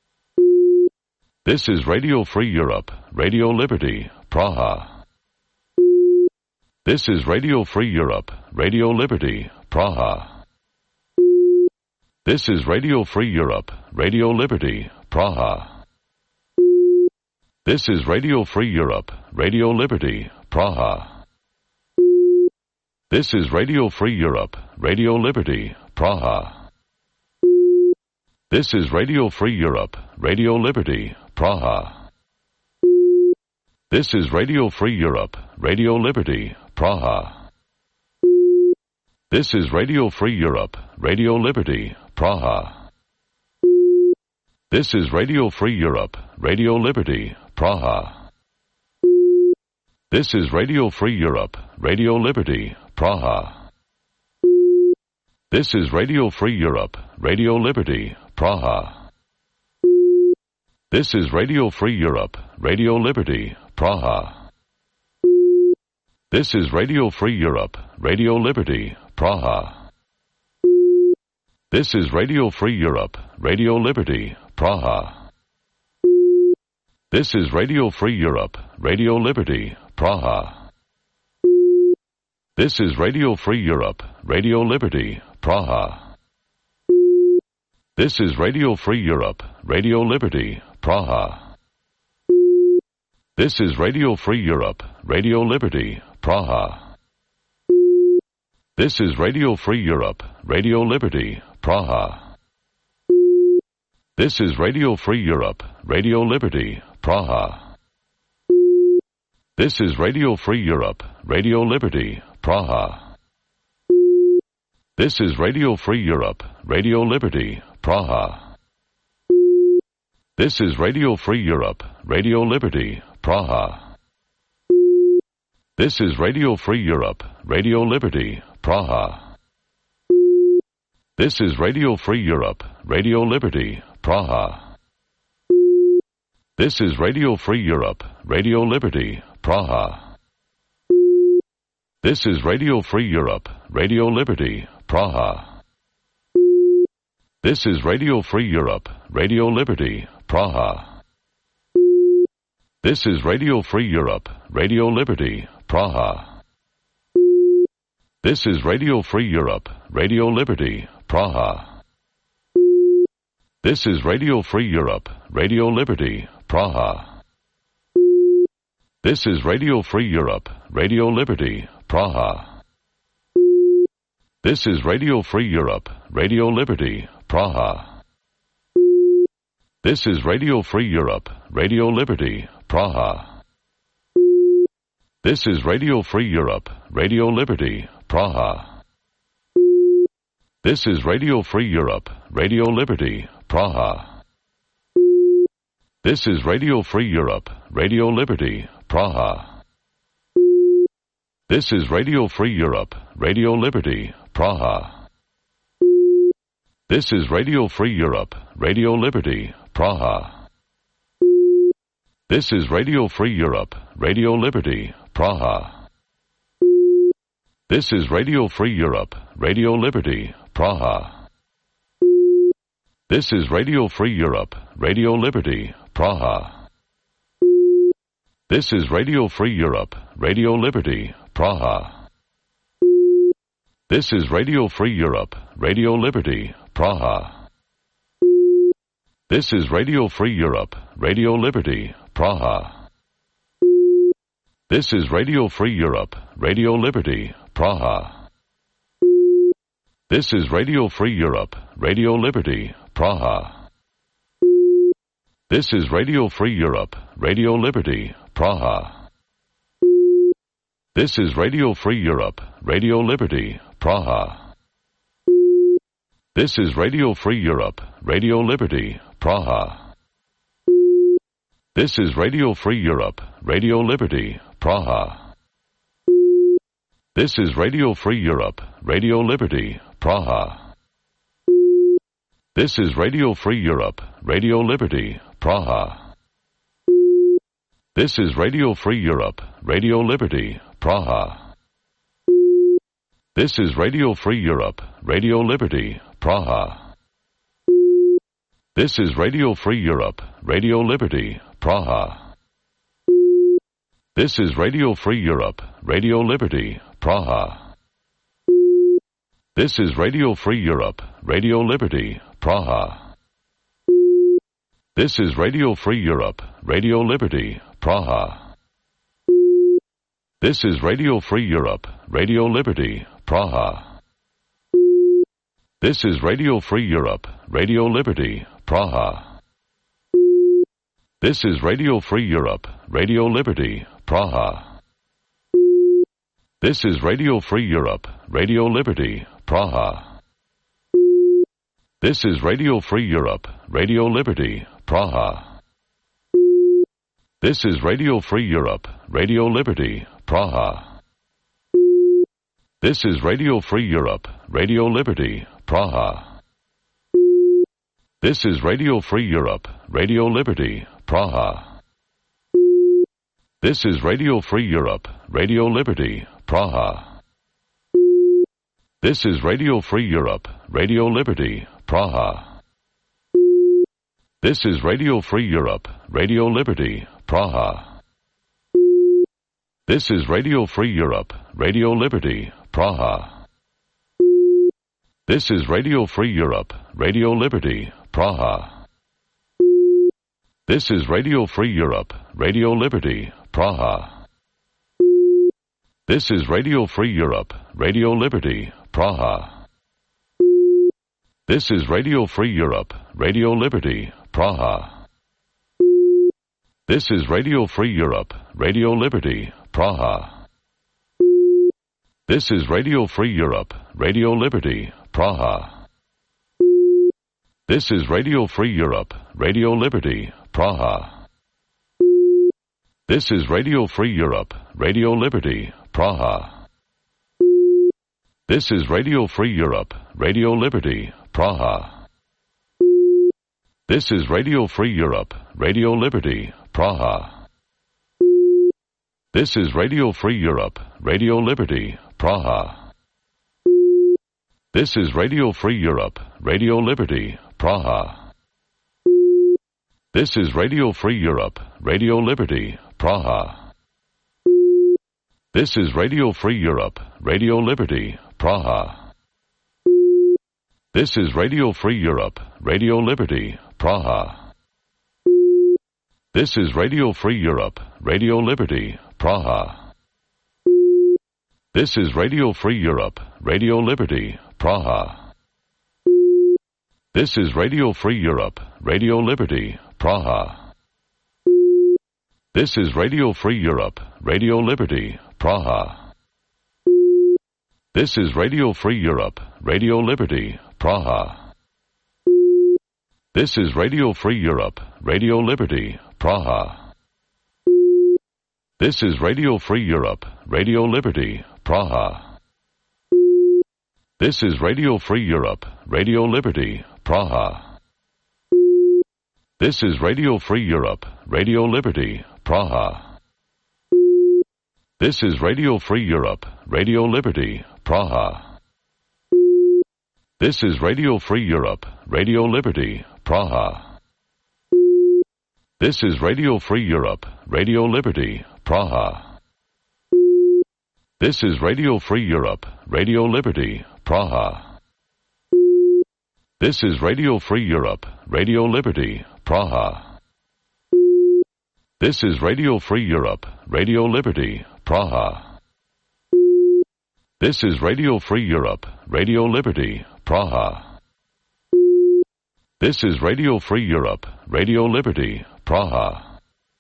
This is Radio Free Europe, Radio Liberty, Praha. This is Radio Free Europe, Radio Liberty, Praha. This is Radio Free Europe, Radio Liberty, Praha. This is Radio Free Europe, Radio Liberty, Praha. This is Radio Free Europe, Radio Liberty, Praha. This is Radio Free Europe, Radio Liberty, Praha. This is Radio Free Europe, Radio Liberty, Praha. This is Radio Free Europe, Radio Liberty, Praha. This is Radio Free Europe, Radio Liberty, Praha. This is Radio Free Europe, Radio Liberty, Praha. This is Radio Free Europe, Radio Liberty, Praha. This is Radio Free Europe, Radio Liberty, Praha. This is Radio Free Europe, Radio Liberty, Praha. This is Radio Free Europe, Radio Liberty, Praha. This is Radio Free Europe, Radio Liberty, Praha. This is Radio Free Europe, Radio Liberty, Praha. This is Radio Free Europe, Radio Liberty, Praha. This is Radio Free Europe, Radio Liberty, Praha. This is Radio Free Europe, Radio Liberty, Praha. This is Radio Free Europe, Radio Liberty, Praha. This is Radio Free Europe, Radio Liberty, Praha. This is Radio Free Europe, Radio Liberty, Praha. This is Radio Free Europe, Radio Liberty, Praha. This is Radio Free Europe, Radio Liberty, Praha. This is Radio Free Europe, Radio Liberty, Praha. This is Radio Free Europe, Radio Liberty, Praha. This is Radio Free Europe, Radio Liberty, Praha. This is Radio Free Europe, Radio Liberty, Praha. This is Radio Free Europe, Radio Liberty, Praha. This is Radio Free Europe, Radio Liberty, Praha. This is Radio Free Europe, Radio Liberty, Praha. This is Radio Free Europe, Radio Liberty, Praha. This is Radio Free Europe, Radio Liberty, Praha. This is Radio Free Europe, Radio Liberty, Praha. This is Radio Free Europe, Radio Liberty, Praha. This is Radio Free Europe, Radio Liberty, Praha. This is Radio Free Europe, Radio Liberty, Praha. This is Radio Free Europe, Radio Liberty, Praha. This is Radio Free Europe, Radio Liberty, Praha. This is Radio Free Europe, Radio Liberty, Praha. This is Radio Free Europe, Radio Liberty, Praha. This is Radio Free Europe, Radio Liberty, Praha. This is Radio Free Europe, Radio Liberty, Praha. This is Radio Free Europe, Radio Liberty, Praha. This is Radio Free Europe, Radio Liberty, Praha. This is Radio Free Europe, Radio Liberty, Praha. This is Radio Free Europe, Radio Liberty, Praha. This is Radio Free Europe, Radio Liberty, Praha. This is Radio Free Europe, Radio Liberty, Praha. This is Radio Free Europe, Radio Liberty, Praha. This is Radio Free Europe, Radio Liberty, Praha. This is Radio Free Europe, Radio Liberty, Praha. This is Radio Free Europe, Radio Liberty, Praha. This is Radio Free Europe, Radio Liberty, Praha. This is Radio Free Europe, Radio Liberty, Praha. This is Radio Free Europe, Radio Liberty, Praha. This is Radio Free Europe, Radio Liberty, Praha. This is Radio Free Europe, Radio Liberty, Praha. This is Radio Free Europe, Radio Liberty, Praha. This is Radio Free Europe, Radio Liberty, Praha. This is Radio Free Europe, Radio Liberty, Praha. This is Radio Free Europe, Radio Liberty, Praha. This is Radio Free Europe, Radio Liberty, Praha. This is Radio Free Europe, Radio Liberty, Praha. This is Radio Free Europe, Radio Liberty, Praha. This is Radio Free Europe, Radio Liberty, Praha. This is Radio Free Europe, Radio Liberty, Praha. This is Radio Free Europe, Radio Liberty, Praha. This is Radio Free Europe, Radio Liberty, Praha. This is Radio Free Europe, Radio Liberty, Praha. This is Radio Free Europe, Radio Liberty, Praha. This is Radio Free Europe, Radio Liberty, Praha. This is Radio Free Europe, Radio Liberty, Praha. This is Radio Free Europe, Radio Liberty, Praha. This is Radio Free Europe, Radio Liberty, Praha. This is Radio Free Europe, Radio Liberty, Praha. This is Radio Free Europe, Radio Liberty, Praha. This is Radio Free Europe, Radio Liberty, Praha. This is Radio Free Europe, Radio Liberty, Praha. This is Radio Free Europe, Radio Liberty, Praha. This is Radio Free Europe, Radio Liberty, Praha. This is Radio Free Europe, Radio Liberty, Praha. This is Radio Free Europe, Radio Liberty, Praha. This is Radio Free Europe, Radio Liberty, Praha. This is Radio Free Europe, Radio Liberty, Praha. This is Radio Free Europe, Radio Liberty, Praha. This is Radio Free Europe, Radio Liberty, Praha. This is Radio Free Europe, Radio Liberty, Praha. This is Radio Free Europe, Radio Liberty, Praha. This is Radio Free Europe, Radio Liberty, Praha. This is Radio Free Europe, Radio Liberty, Praha. This is Radio Free Europe, Radio Liberty, Praha. This is Radio Free Europe, Radio Liberty, Praha. This is Radio Free Europe, Radio Liberty, Praha. This is Radio Free Europe, Radio Liberty, Praha. This is Radio Free Europe, Radio Liberty, Praha. This is Radio Free Europe, Radio Liberty, Praha. This is Radio Free Europe, Radio Liberty, Praha. This is Radio Free Europe, Radio Liberty, Praha. This is Radio Free Europe, Radio Liberty, Praha. This is Radio Free Europe, Radio Liberty, Praha. This is Radio Free Europe, Radio Liberty, Praha. This is Radio Free Europe, Radio Liberty, Praha.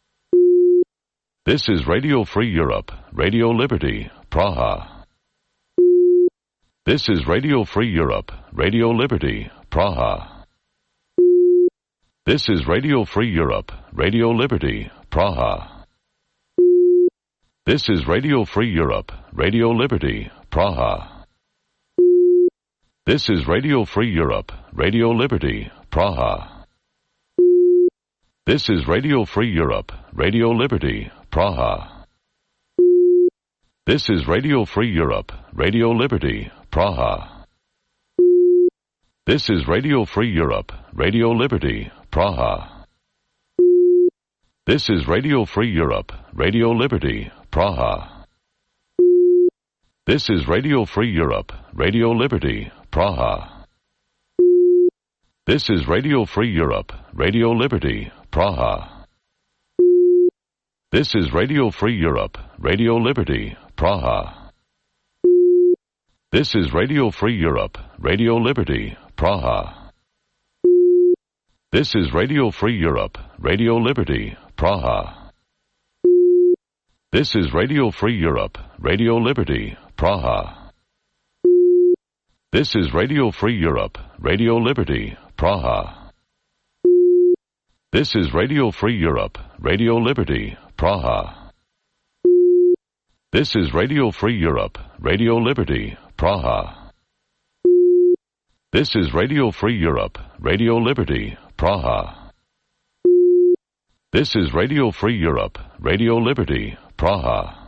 This is Radio Free Europe, Radio Liberty, Praha. This is Radio Free Europe, Radio Liberty, Praha. This is Radio Free Europe, Radio Liberty, Praha. This is Radio Free Europe, Radio Liberty, Praha. This is Radio Free Europe, Radio Liberty, Praha. This is Radio Free Europe, Radio Liberty, Praha. This is Radio Free Europe, Radio Liberty, Praha. This is Radio Free Europe, Radio Liberty, Praha. This is Radio Free Europe, Radio Liberty, Praha. This is Radio Free Europe, Radio Liberty, Praha. This is Radio Free Europe, Radio Liberty, Praha. This is Radio Free Europe, Radio Liberty, Praha. This is Radio Free Europe, Radio Liberty, Praha. This is Radio Free Europe, Radio Liberty, Praha. This is Radio Free Europe, Radio Liberty, Praha. This is Radio Free Europe, Radio Liberty, Praha. This is Radio Free Europe, Radio Liberty, Praha. This is Radio Free Europe, Radio Liberty, Praha. This is Radio Free Europe, Radio Liberty, Praha. This is Radio Free Europe, Radio Liberty, Praha.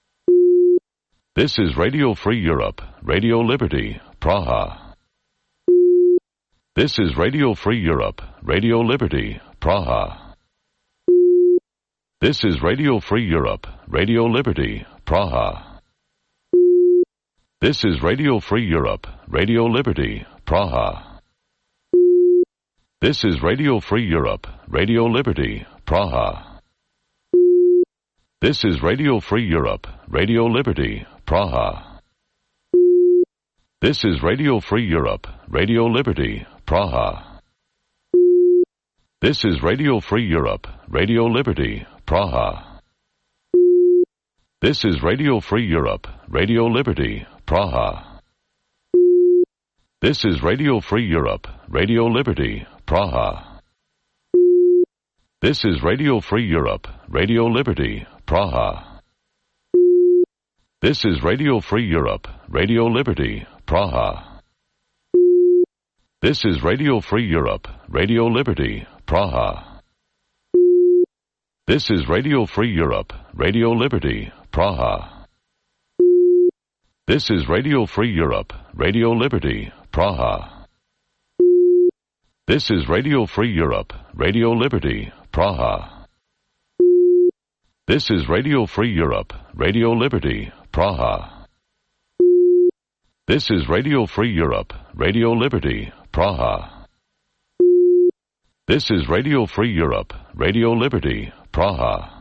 This is Radio Free Europe, Radio Liberty, Praha. This is Radio Free Europe, Radio Liberty, Praha. This is Radio Free Europe, Radio Liberty, Praha. This is Radio Free Europe, Radio Liberty, Praha. This is Radio Free Europe, Radio Liberty, Praha. This is Radio Free Europe, Radio Liberty, Praha. This is Radio Free Europe, Radio Liberty, Praha. This is Radio Free Europe, Radio Liberty, Praha. This is Radio Free Europe, Radio Liberty, Praha. This is Radio Free Europe, Radio Liberty, Praha. This is Radio Free Europe, Radio Liberty, Praha. This is Radio Free Europe, Radio Liberty, Praha. This is Radio Free Europe, Radio Liberty, Praha. This is Radio Free Europe, Radio Liberty, Praha. This is Radio Free Europe, Radio Liberty, Praha. This is Radio Free Europe, Radio Liberty, Praha. This is Radio Free Europe, Radio Liberty, Praha. This is Radio Free Europe, Radio Liberty, Praha. This is Radio Free Europe, Radio Liberty, Praha.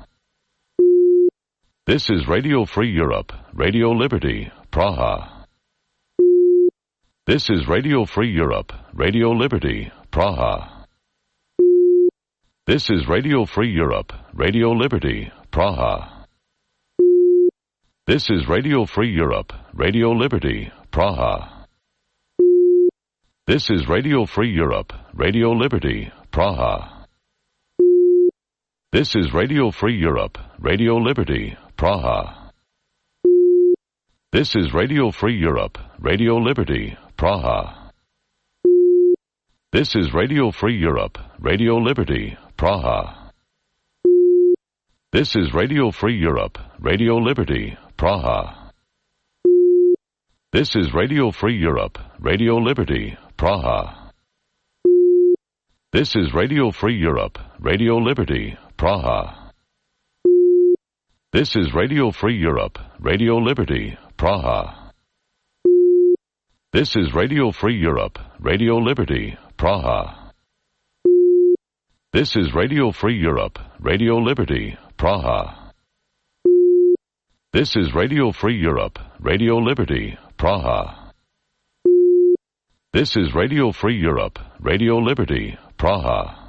This is Radio Free Europe, Radio Liberty, Praha. This is Radio Free Europe, Radio Liberty, Praha. This is Radio Free Europe, Radio Liberty, Praha. This is Radio Free Europe, Radio Liberty, Praha. This is Radio Free Europe, Radio Liberty, Praha. This is Radio Free Europe, Radio Liberty, Praha. This is Radio Free Europe, Radio Liberty, Praha. This is Radio Free Europe, Radio Liberty, Praha. This is Radio Free Europe, Radio Liberty, Praha. This is Radio Free Europe, Radio Liberty, Praha. This is Radio Free Europe, Radio Liberty, Praha. This is Radio Free Europe, Radio Liberty, Praha. This is Radio Free Europe, Radio Liberty, Praha. This is Radio Free Europe, Radio Liberty, Praha. This is Radio Free Europe, Radio Liberty, Praha. This is Radio Free Europe, Radio Liberty, Praha.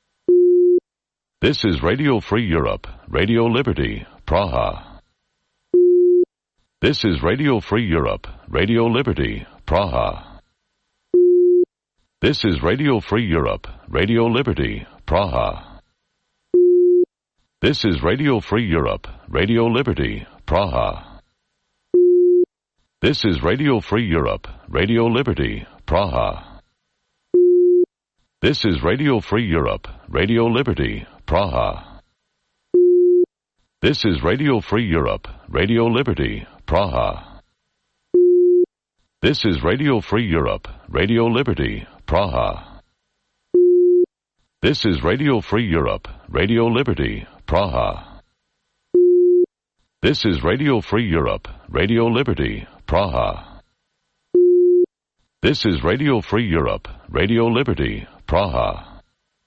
This is Radio Free Europe, Radio Liberty, Praha. This is Radio Free Europe, Radio Liberty, Praha. This is Radio Free Europe, Radio Liberty, Praha. This is Radio Free Europe, Radio Liberty, Praha. This is Radio Free Europe, Radio Liberty, Praha. This is Radio Free Europe, Radio Liberty, Praha. This is Radio Free Europe, Radio Liberty, Praha. This is Radio Free Europe, Radio Liberty, Praha. This is Radio Free Europe, Radio Liberty, Praha. This is Radio Free Europe, Radio Liberty, Praha. This is Radio Free Europe, Radio Liberty, Praha.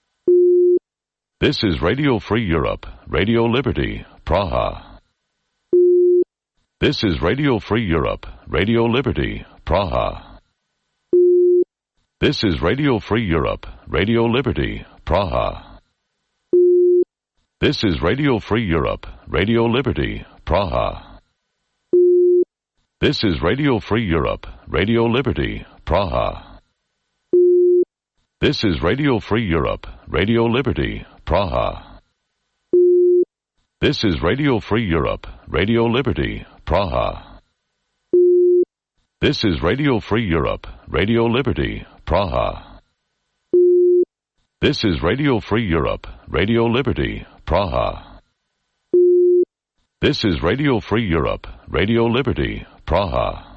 This is Radio Free Europe, Radio Liberty, Praha. This is Radio Free Europe, Radio Liberty, Praha. This is Radio Free Europe, Radio Liberty, Praha. This is Radio Free Europe, Radio Liberty, Praha. This is Radio Free Europe, Radio Liberty, Praha. This is Radio Free Europe, Radio Liberty, Praha. This is Radio Free Europe, Radio Liberty, Praha. This is Radio Free Europe, Radio Liberty, Praha. This is Radio Free Europe, Radio Liberty, Praha. This is Radio Free Europe, Radio Liberty, Praha.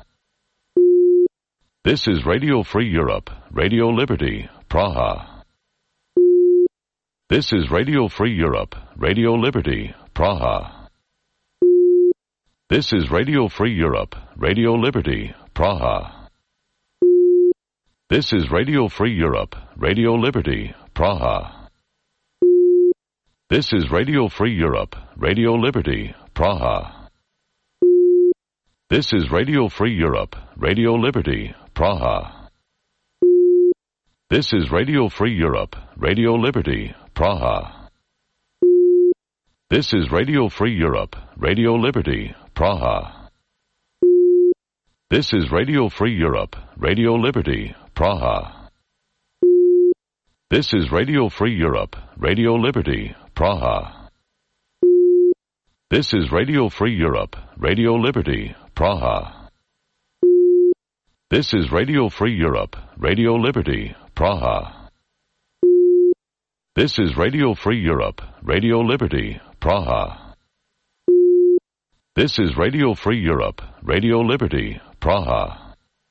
This is Radio Free Europe, Radio Liberty, Praha. This is Radio Free Europe, Radio Liberty, Praha. This is Radio Free Europe, Radio Liberty, Praha. This is Radio Free Europe, Radio Liberty, Praha. This is Radio Free Europe, Radio Liberty, Praha. This is Radio Free Europe, Radio Liberty, Praha. This is Radio Free Europe, Radio Liberty, Praha. This is Radio Free Europe, Radio Liberty, Praha. This is Radio Free Europe, Radio Liberty, Praha. This is Radio Free Europe, Radio Liberty, Praha. This is Radio Free Europe, Radio Liberty, Praha. This is Radio Free Europe, Radio Liberty, Praha. This is Radio Free Europe, Radio Liberty, Praha. This is Radio Free Europe, Radio Liberty, Praha.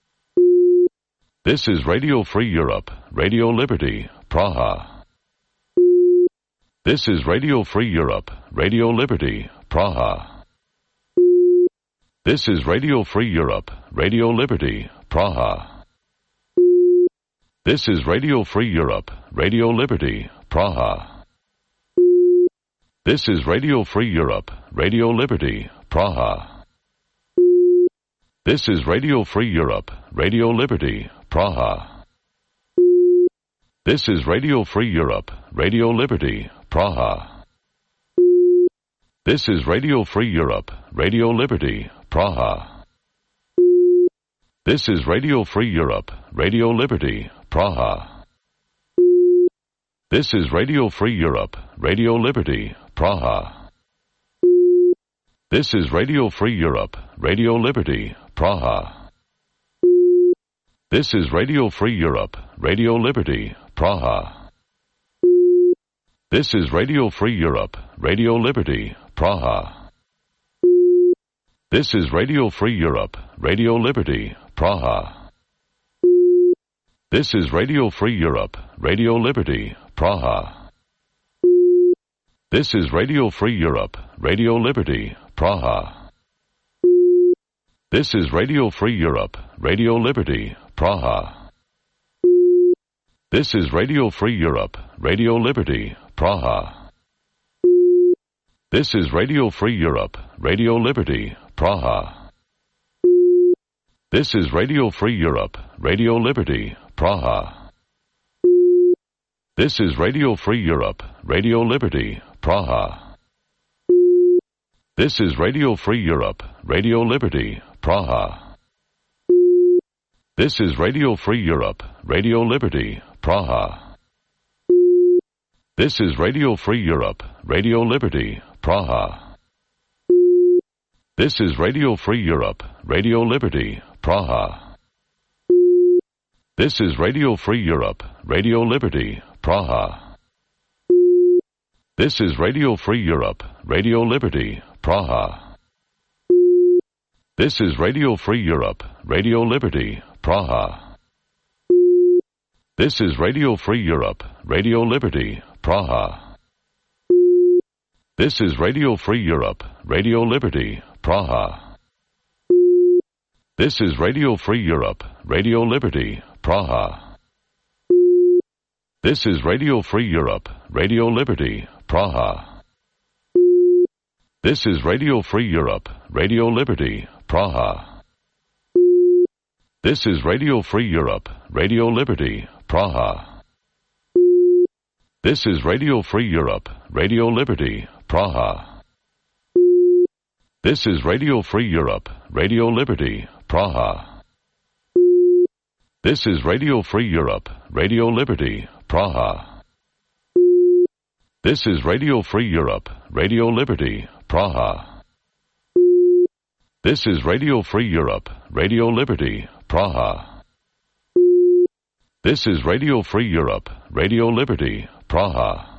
This is Radio Free Europe, Radio Liberty, Praha. This is Radio Free Europe, Radio Liberty, Praha. This is Radio Free Europe, Radio Liberty, Praha. This is Radio Free Europe, Radio Liberty, Praha. This is Radio Free Europe, Radio Liberty, Praha. This is Radio Free Europe, Radio Liberty, Praha. This is Radio Free Europe, Radio Liberty, Praha. This is Radio Free Europe, Radio Liberty, Praha. This is Radio Free Europe, Radio Liberty, Praha. This is Radio Free Europe, Radio Liberty, Praha. This is Radio Free Europe, Radio Liberty, Praha. This is Radio Free Europe, Radio Liberty, Praha. This is Radio Free Europe, Radio Liberty, Praha. This is Radio Free Europe, Radio Liberty, Praha. This is Radio Free Europe, Radio Liberty, Praha. This is Radio Free Europe, Radio Liberty, Praha. This is Radio Free Europe, Radio Liberty, Praha. This is Radio Free Europe, Radio Liberty, Praha. This is Radio Free Europe, Radio Liberty, Praha. This is Radio Free Europe, Radio Liberty, Praha. This is Radio Free Europe, Radio Liberty, Praha. This is Radio Free Europe, Radio Liberty, Praha. This is Radio Free Europe, Radio Liberty, Praha. This is Radio Free Europe, Radio Liberty, Praha. This is Radio Free Europe, Radio Liberty, Praha. This is Radio Free Europe, Radio Liberty, Praha. This is Radio Free Europe, Radio Liberty, Praha. This is Radio Free Europe, Radio Liberty, Praha. This is Radio Free Europe, Radio Liberty, Praha. This is Radio Free Europe, Radio Liberty, Praha. This is Radio Free Europe, Radio Liberty, Praha. This is Radio Free Europe, Radio Liberty, Praha. This is Radio Free Europe, Radio Liberty, Praha. This is Radio Free Europe, Radio Liberty, Praha. This is Radio Free Europe, Radio Liberty, Praha. This is Radio Free Europe, Radio Liberty, Praha. This is Radio Free Europe, Radio Liberty, Praha. This is Radio Free Europe, Radio Liberty, Praha. This is Radio Free Europe, Radio Liberty, Praha. This is Radio Free Europe, Radio Liberty, Praha.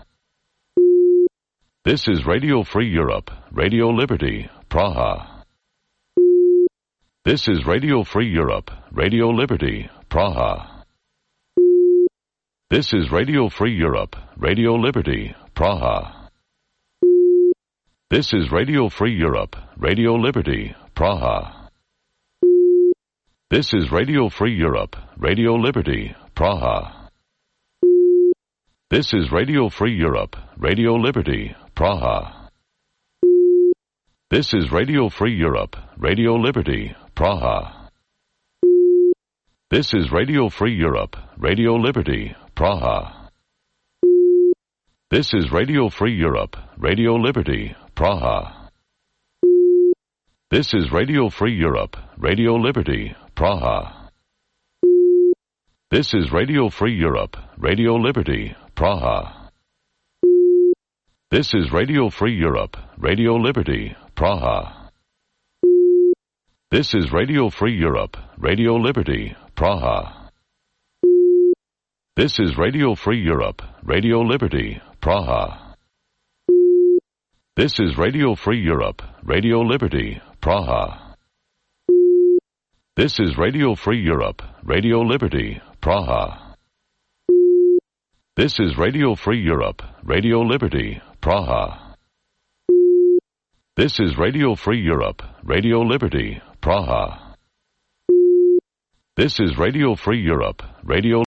This is Radio Free Europe, Radio Liberty, Praha. This is Radio Free Europe, Radio Liberty, Praha. This is Radio Free Europe, Radio Liberty, Praha. This is Radio Free Europe, Radio Liberty, Praha. This is Radio Free Europe, Radio Liberty, Praha. This is Radio Free Europe, Radio Liberty, Praha. This is Radio Free Europe, Radio Liberty, Praha. This is Radio Free Europe, Radio Liberty, Praha. This is Radio Free Europe, Radio Liberty, Praha. This is Radio Free Europe, Radio Liberty, Praha. This is Radio Free Europe, Radio Liberty, Praha. This is Radio Free Europe, Radio Liberty, Praha. This is Radio Free Europe, Radio Liberty, Praha. This is Radio Free Europe, Radio Liberty, Praha. This is Radio Free Europe, Radio Liberty, Praha. This is Radio Free Europe, Radio Liberty, Praha. This is Radio Free Europe, Radio Liberty, Praha. This is Radio Free Europe, Radio Liberty, Praha. This is Radio Free Europe, Radio